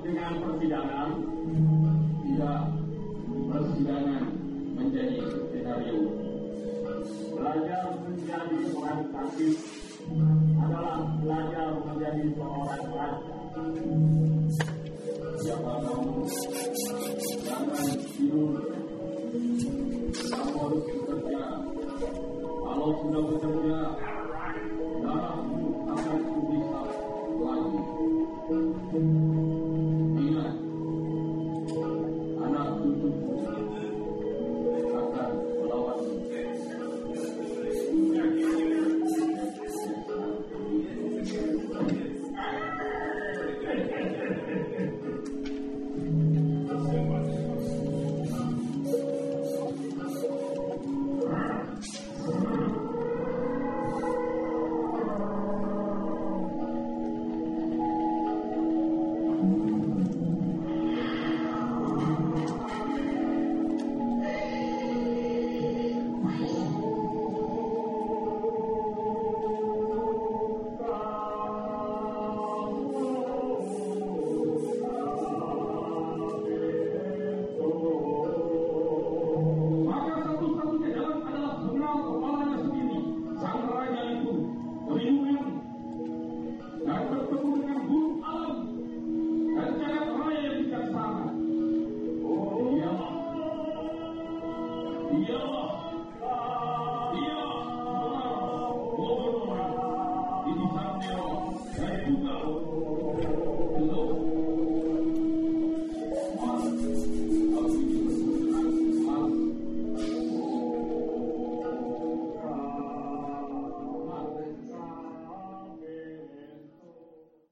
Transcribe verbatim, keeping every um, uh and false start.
dengan persidangan, tidak persidangan menjadi skenario. Belajar menjadi seorang hakim adalah belajar menjadi seorang raja. Siapa kamu? Jangan tidur. Kamu harus bekerja. Kalau sudah bekerja, darahmu akan bisa lagi. Ingat, anak cucuku akan melawanmu. Yo!